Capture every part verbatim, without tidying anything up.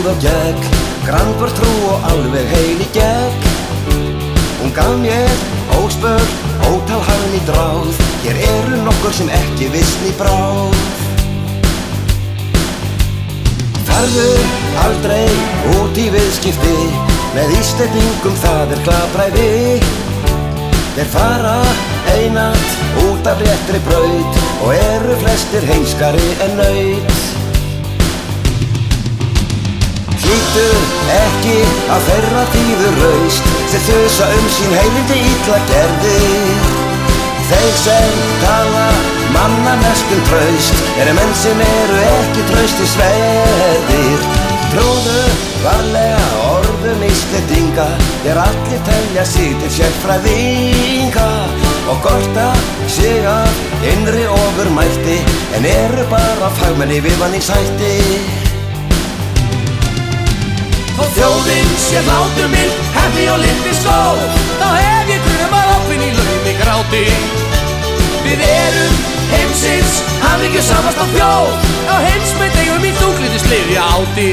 góð og gegn, grandvör trú og alveg heil í gegn. Hún gaf mér óspör, ótal hagn í dráð, hér eru nokkur sem ekki vissni bráð. Farðu aldrei út í viðskipti, með Íslendingum það er glapræði. Þeir fara einatt út af réttri braut og eru flestir heimskari en naut. Hlýttu ekki að þeirra þýður raust, þeir þusa um sín heilindi illa gerðir. Þeir sem tala manna mestum traust, eru menn sem eru ekki traustisverðir. Trúðu varlega orðum Íslendinga, þeir allir telja sig til sérfræðinga og gorta sig af innri ofurmætti, en eru bara fagmenni viðvanningshætti. Þó þjóðin sé hláturmild, hefði og lindi sló, þá hef ég grunað opinn í laumi gráti. Við erum heimsins hamingjusamasta þjóð, á heimsmet eigum í þunglyndislyfja áti.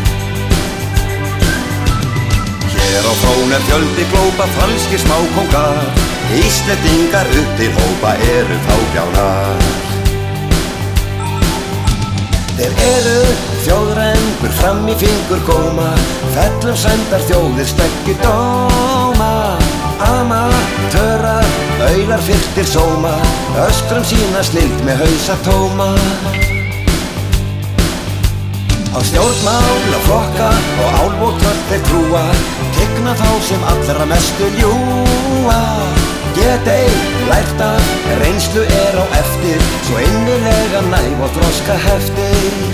Hér á frón er fjöldi glópa falskir smákóngar, Íslendingar upp til hópa eru fábjánar. Þeir eru þjóðrembur fram í fingur góma, fellum sæmdar þjóðir stekki dóma. Amatörar, aular fylltir sóma, öskrum sína snild með hausa tóma. Á stjórnmál, á flokka og álfótvöld þeir trúa, tigna þá sem allra mestu ljúga. Get ei lært að reynslu er á eftir, svo innilega næf og þroska heftir.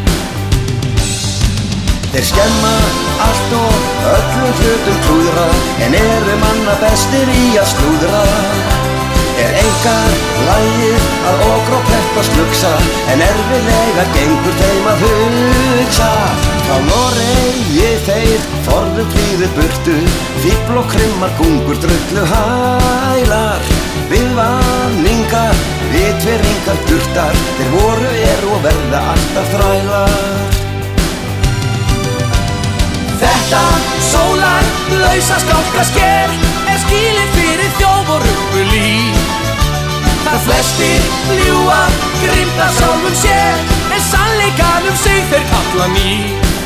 Þeir skemma allt og öllum hlutum klúðra, en eru manna bestir í að slúðra. Er engar lagið að okra og peppa slugsa, en erfiðlega gengur þeim að hugsa. Frá Noregi þeir forðum flýðu burtu, fífl og krimmar gungur drullu hælar. Viðvanningar, vitvirringar durtar, þeir voru eru og verða alltaf þrælar. Þetta sólar lausa skálkasker er skilið fyrir þjóf og ruggulí. Þar flestir ljúga, grimta sjálfum sér, en sannleikann um sig þeir kalla ný.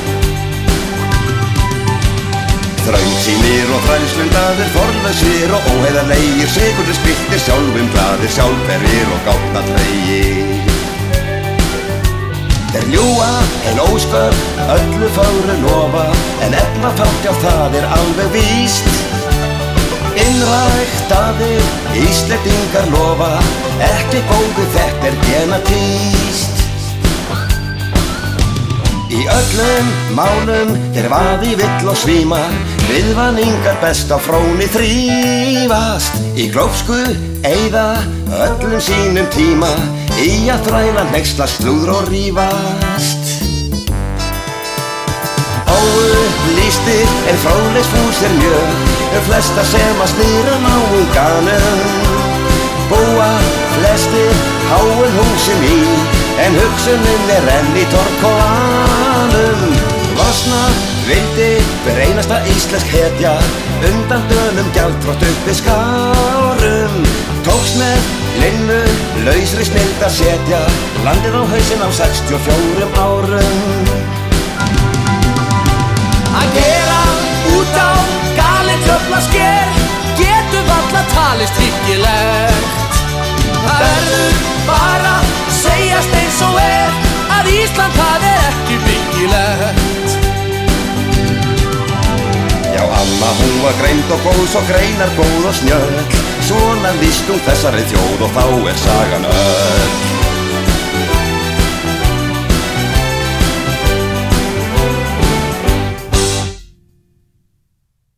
Þröngsýnir og þrælslundaðir, forlausir og óheiðarlegir, sigurður spiltir sjálfum glaðir, sjálfverðir og gáttadregir. Þeir ljúga en ósköp, öllu fögru lofa, en efna fátt já það er alveg víst. Innræktaðir Íslendingar lofa, ekki góðu þetta er genatíst. Í öllum málum þeir vaði vill og svíma, viðvanningar best á fróni þrífast. Í glópsku eyða öllum sínum tíma, í að þræla hneyksla slúður og rífast. Óupplýstir en fróðleiksfúsir mjög, um flesta sem að snýra náunganum. Búa flestir háum húsum í, en hugsunin er enn í torkóanum. Losna vildi hver einasta íslensk hetja, undan dönum gjaldþrot uppi skárum. Tókst með linnu, lausri snild að setja landið á hausinn á sextíu og fjórum árum. Að gera út á galinn tröflasker getur varla talist hyggilegt. Það verður bara segjast eins og er, að Ísland það er ekki byggilegt. Já, amma hún var greind og góð, svo greinar góð og snjöll, svona víst um þessari þjóð og þá er sagan öll.